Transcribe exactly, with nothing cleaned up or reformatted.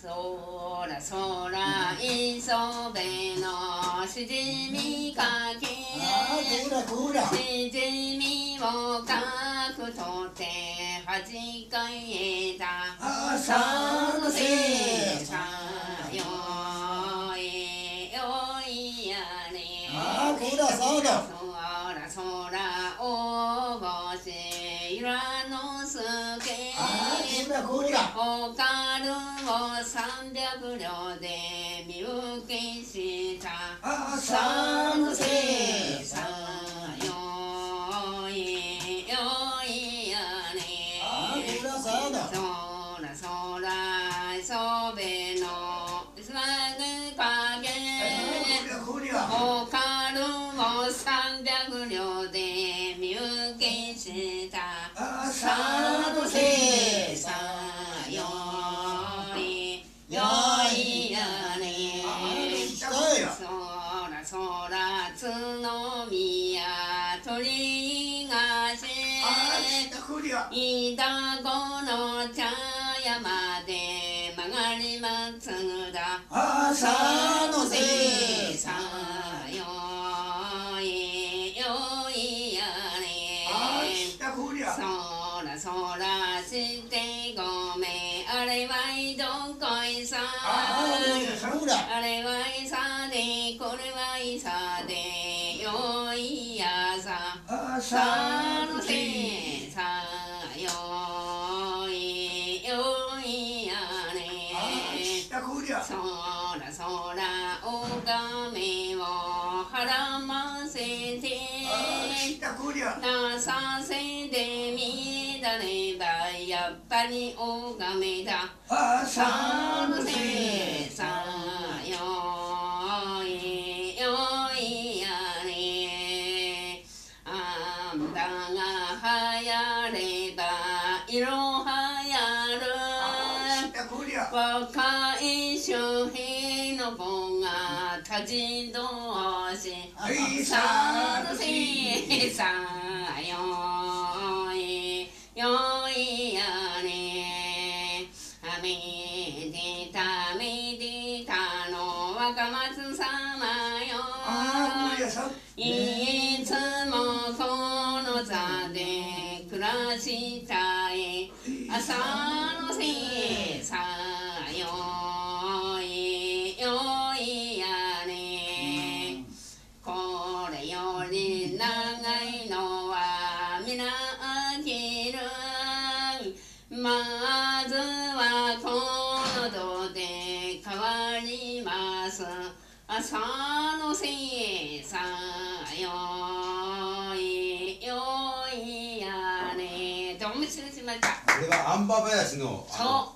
そらそら磯辺のしじみかけしじみをかくとてはじかえた朝のせいさよいよいやねそらそらおぼしいらのすけおかるを三百両で身請けした朝のせいさよいよいやねそらそら磯辺のすまぐかけおかるを三百両で身請けした朝のせいさよいよいやねそらそら角宮鳥がしいたこの茶屋まで曲がりまつぐだ朝のせいさよいよいやねそらそらしてごめんあれはいどこいさあれはいさでこれはいさでよいやささのせいさよいよいやねそらそらおがめをはらませてなさせてみだればやっぱりおがめださのせいさよいよいやねあんたがはやれば色はやる若い周平の子が立ちどうしさのせいさよいよいやねあめでためでたの若松様よいつもこの座で暮らしたい朝のせいさよいよいやねこれより長いのはみなあきるまずはこの度で変わります朝のせいさよいよいやねどうも失礼しました。 これはアンバ林のそう